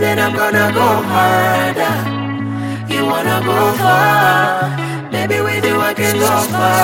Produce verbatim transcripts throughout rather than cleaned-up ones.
then I'm gonna go harder. You wanna go far, maybe with you I can go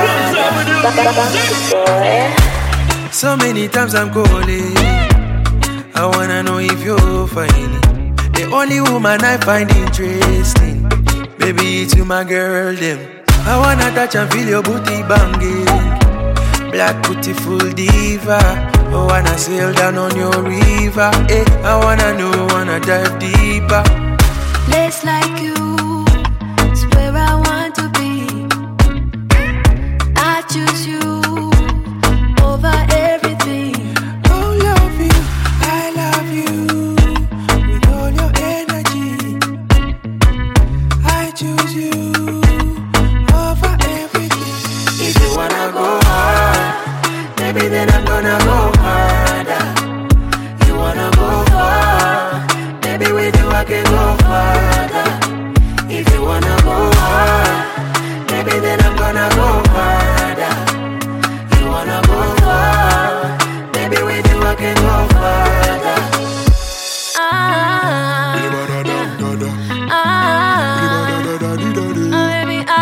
far. So many times I'm calling, I wanna know if you're fine. The only woman I find interesting, baby, it's you, my girl, them. I wanna touch and feel your booty banging. Black beautiful diva, I wanna sail down on your river. Eh, I wanna know, wanna dive deeper. Place like you, it's where I want to be. I choose you over everything. Oh, love you, I love you. With all your energy, I choose you over everything. If you wanna go hard, maybe then I'm gonna go harder. You wanna go far, maybe with you I can go farther. If you wanna go hard, maybe then I'm gonna go harder. You wanna go far, maybe with you I can go farther. Ah, ah, ah, baby, ah,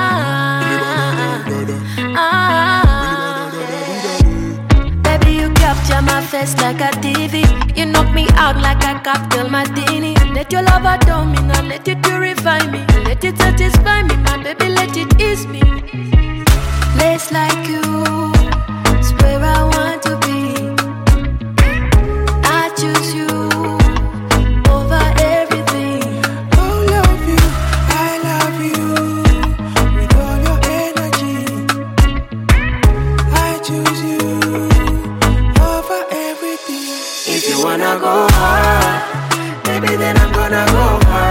ah. Baby, you capture my face like a T V. You knock me out like a cocktail martini. Let your love adore me, now let it purify me. Let it satisfy me, my baby, let it ease me. Place like you, it's where I want to be. I choose you over everything. Oh, love you, I love you. With all your energy, I choose you over everything. If you wanna go hard, maybe then I'm gonna go hard.